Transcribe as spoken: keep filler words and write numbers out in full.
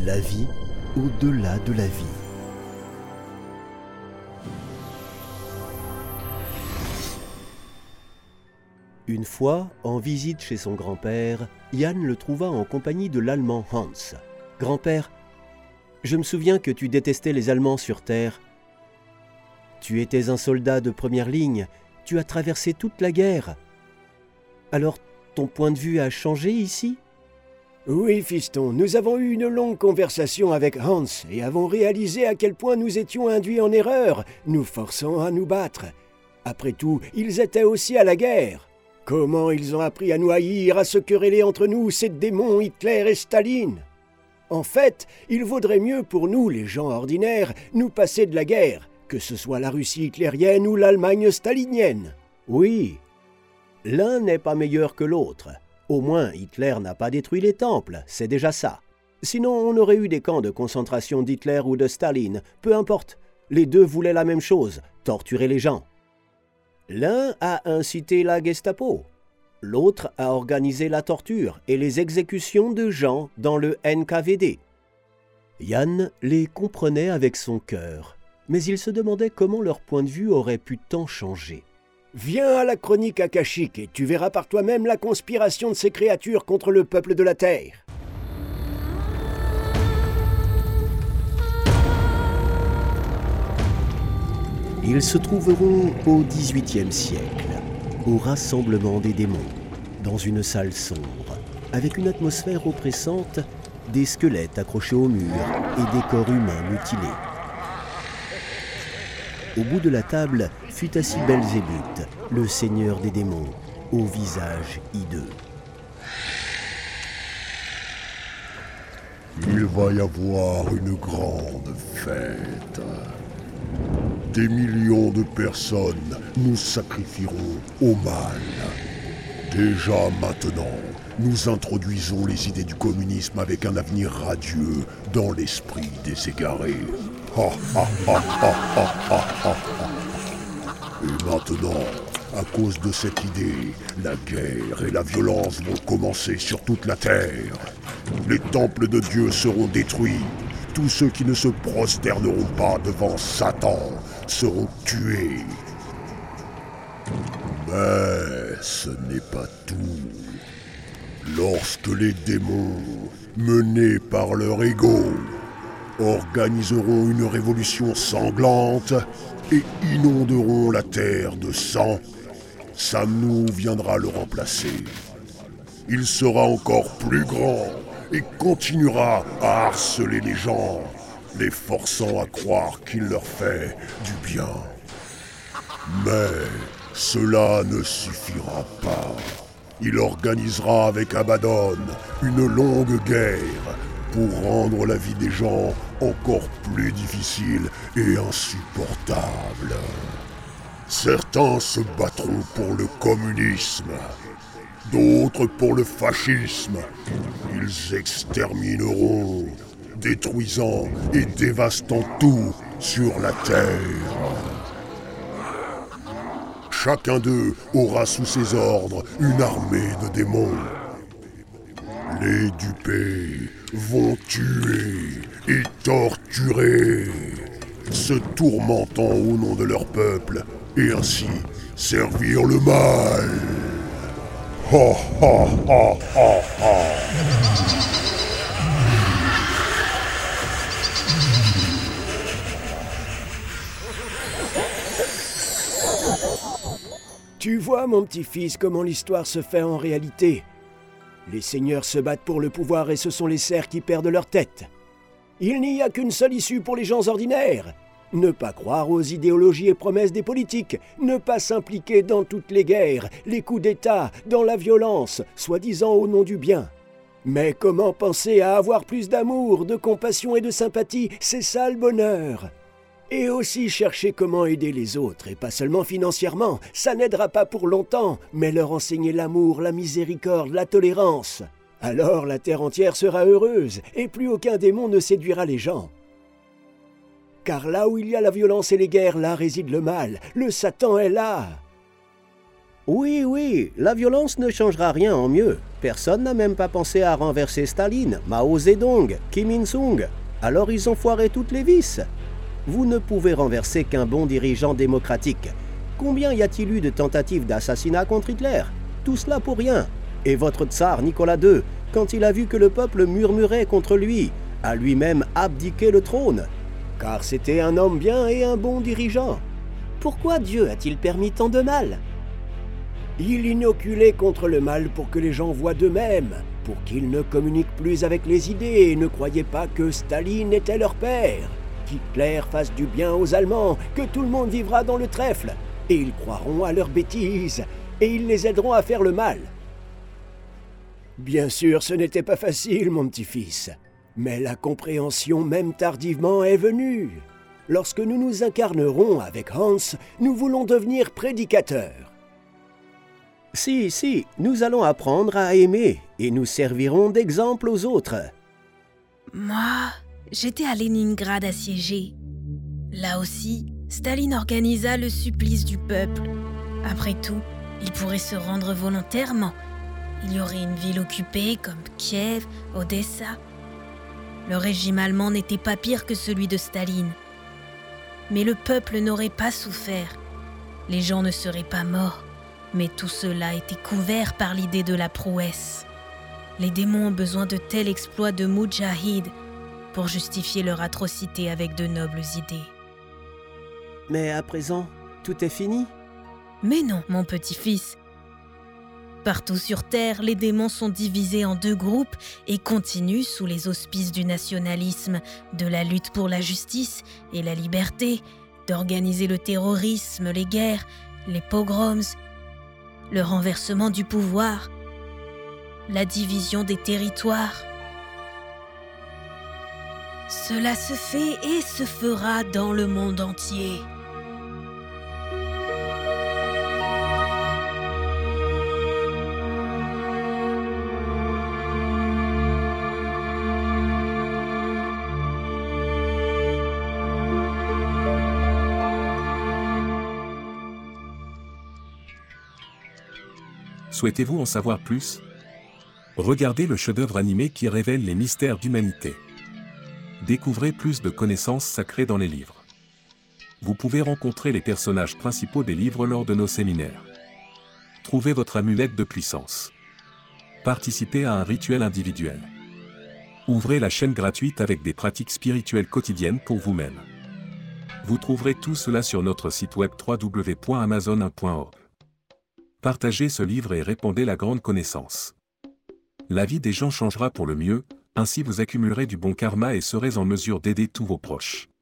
La vie au-delà de la vie. Une fois, en visite chez son grand-père, Yann le trouva en compagnie de l'Allemand Hans. « Grand-père, je me souviens que tu détestais les Allemands sur Terre. Tu étais un soldat de première ligne, tu as traversé toute la guerre. Alors, ton point de vue a changé ici ?» Oui, fiston, nous avons eu une longue conversation avec Hans et avons réalisé à quel point nous étions induits en erreur, nous forçant à nous battre. Après tout, ils étaient aussi à la guerre. Comment ils ont appris à nous haïr, à se quereller entre nous, ces démons Hitler et Staline? En fait, il vaudrait mieux pour nous, les gens ordinaires, nous passer de la guerre, que ce soit la Russie hitlérienne ou l'Allemagne stalinienne. Oui, l'un n'est pas meilleur que l'autre. Au moins, Hitler n'a pas détruit les temples, c'est déjà ça. Sinon, on aurait eu des camps de concentration d'Hitler ou de Staline, peu importe. Les deux voulaient la même chose, torturer les gens. L'un a incité la Gestapo, l'autre a organisé la torture et les exécutions de gens dans le N K V D. Yann les comprenait avec son cœur, mais il se demandait comment leur point de vue aurait pu tant changer. Viens à la chronique akashique et tu verras par toi-même la conspiration de ces créatures contre le peuple de la Terre. Ils se trouveront au dix-huitième siècle, au rassemblement des démons, dans une salle sombre, avec une atmosphère oppressante, des squelettes accrochés au mur et des corps humains mutilés. Au bout de la table fut assis Belzébuth, le seigneur des démons, au visage hideux. Il va y avoir une grande fête. Des millions de personnes nous sacrifieront au mal. Déjà maintenant, nous introduisons les idées du communisme avec un avenir radieux dans l'esprit des égarés. Ha, ha, ha, ha, ha, ha, ha. Et maintenant, à cause de cette idée, la guerre et la violence vont commencer sur toute la terre. Les temples de Dieu seront détruits. Tous ceux qui ne se prosterneront pas devant Satan seront tués. Mais ce n'est pas tout. Lorsque les démons, menés par leur ego, organiseront une révolution sanglante et inonderont la terre de sang, Samnou viendra le remplacer. Il sera encore plus grand et continuera à harceler les gens, les forçant à croire qu'il leur fait du bien. Mais cela ne suffira pas. Il organisera avec Abaddon une longue guerre pour rendre la vie des gens encore plus difficile et insupportable. Certains se battront pour le communisme, d'autres pour le fascisme. Ils extermineront, détruisant et dévastant tout sur la terre. Chacun d'eux aura sous ses ordres une armée de démons. Les dupés vont tuer et torturer, se tourmentant au nom de leur peuple et ainsi servir le mal. Ha ha ha ha ha. Tu vois, mon petit-fils, comment l'histoire se fait en réalité. Les seigneurs se battent pour le pouvoir et ce sont les serfs qui perdent leur tête. Il n'y a qu'une seule issue pour les gens ordinaires. Ne pas croire aux idéologies et promesses des politiques, ne pas s'impliquer dans toutes les guerres, les coups d'État, dans la violence, soi-disant au nom du bien. Mais comment penser à avoir plus d'amour, de compassion et de sympathie, c'est ça le bonheur. Et aussi chercher comment aider les autres, et pas seulement financièrement, ça n'aidera pas pour longtemps, mais leur enseigner l'amour, la miséricorde, la tolérance. Alors la terre entière sera heureuse, et plus aucun démon ne séduira les gens. Car là où il y a la violence et les guerres, là réside le mal, le Satan est là. Oui, oui, la violence ne changera rien en mieux. Personne n'a même pas pensé à renverser Staline, Mao Zedong, Kim Il-sung. Alors ils ont foiré toutes les vices. Vous ne pouvez renverser qu'un bon dirigeant démocratique. Combien y a-t-il eu de tentatives d'assassinat contre Hitler? Tout cela pour rien. Et votre tsar Nicolas deux, quand il a vu que le peuple murmurait contre lui, a lui-même abdiqué le trône. Car c'était un homme bien et un bon dirigeant. Pourquoi Dieu a-t-il permis tant de mal? Il inoculait contre le mal pour que les gens voient d'eux-mêmes, pour qu'ils ne communiquent plus avec les idées et ne croyaient pas que Staline était leur père, qu'Hitler fasse du bien aux Allemands, que tout le monde vivra dans le trèfle, et ils croiront à leurs bêtises, et ils les aideront à faire le mal. Bien sûr, ce n'était pas facile, mon petit-fils, mais la compréhension, même tardivement, est venue. Lorsque nous nous incarnerons avec Hans, nous voulons devenir prédicateurs. Si, si, nous allons apprendre à aimer et nous servirons d'exemple aux autres. Moi, j'étais à Leningrad assiégé. Là aussi, Staline organisa le supplice du peuple. Après tout, il pourrait se rendre volontairement. Il y aurait une ville occupée comme Kiev, Odessa. Le régime allemand n'était pas pire que celui de Staline. Mais le peuple n'aurait pas souffert. Les gens ne seraient pas morts. Mais tout cela était couvert par l'idée de la prouesse. Les démons ont besoin de tels exploits de moudjahid pour justifier leur atrocité avec de nobles idées. Mais à présent, tout est fini? Mais non, mon petit-fils. Partout sur Terre, les démons sont divisés en deux groupes et continuent sous les auspices du nationalisme, de la lutte pour la justice et la liberté, d'organiser le terrorisme, les guerres, les pogroms, le renversement du pouvoir, la division des territoires. Cela se fait et se fera dans le monde entier. Souhaitez-vous en savoir plus? Regardez le chef-d'œuvre animé qui révèle les mystères d'humanité. Découvrez plus de connaissances sacrées dans les livres. Vous pouvez rencontrer les personnages principaux des livres lors de nos séminaires. Trouvez votre amulette de puissance. Participez à un rituel individuel. Ouvrez la chaîne gratuite avec des pratiques spirituelles quotidiennes pour vous-même. Vous trouverez tout cela sur notre site web w w w point amazon un point org. Partagez ce livre et répandez la grande connaissance. La vie des gens changera pour le mieux, ainsi vous accumulerez du bon karma et serez en mesure d'aider tous vos proches.